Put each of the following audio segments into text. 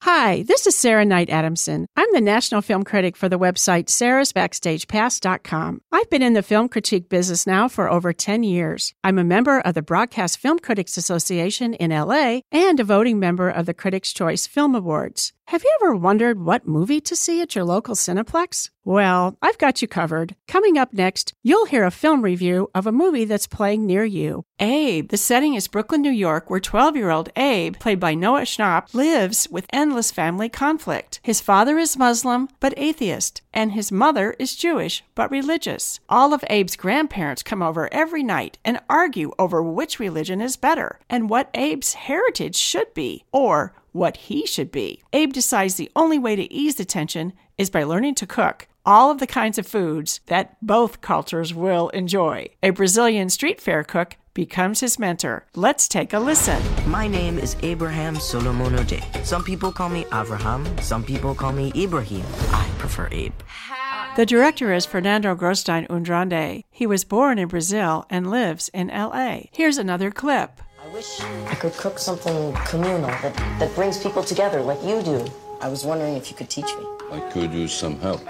Hi, this is Sarah Knight Adamson. I'm the national film critic for the website sarahsbackstagepass.com. I've been in the film critique business now for over 10 years. I'm a member of the Broadcast Film Critics Association in LA and a voting member of the Critics' Choice Film Awards. Have you ever wondered what movie to see at your local Cineplex? Well, I've got you covered. Coming up next, you'll hear a film review of a movie that's playing near you. Abe. The setting is Brooklyn, New York, where 12-year-old Abe, played by Noah Schnapp, lives with endless family conflict. His father is Muslim, but atheist, and his mother is Jewish, but religious. All of Abe's grandparents come over every night and argue over which religion is better and what Abe's heritage should be, or what he should be. Abe decides the only way to ease the tension is by learning to cook all of the kinds of foods that both cultures will enjoy. A Brazilian street fair cook becomes his mentor. Let's take a listen. My name is Abraham Solomon Ode. Some people call me Avraham, some people call me Ibrahim. I prefer Abe. The director is Fernando Grostein Undrande. He was born in Brazil and lives in LA. Here's another clip. I wish I could cook something communal that brings people together like you do. I was wondering if you could teach me. I could use some help.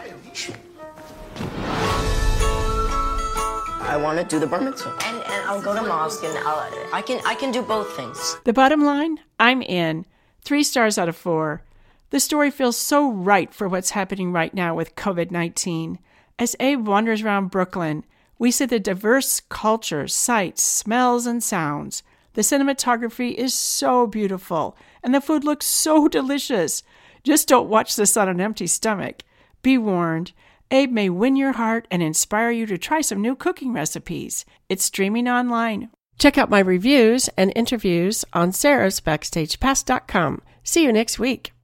I want to do the bar mitzvah. And I'll go to mosque and I can do both things. The bottom line? I'm in. 3 stars out of 4. The story feels so right for what's happening right now with COVID-19. As Abe wanders around Brooklyn, we see the diverse cultures, sights, smells, and sounds. The cinematography is so beautiful, and the food looks so delicious. Just don't watch this on an empty stomach. Be warned, Abe may win your heart and inspire you to try some new cooking recipes. It's streaming online. Check out my reviews and interviews on sarahsbackstagepass.com. See you next week.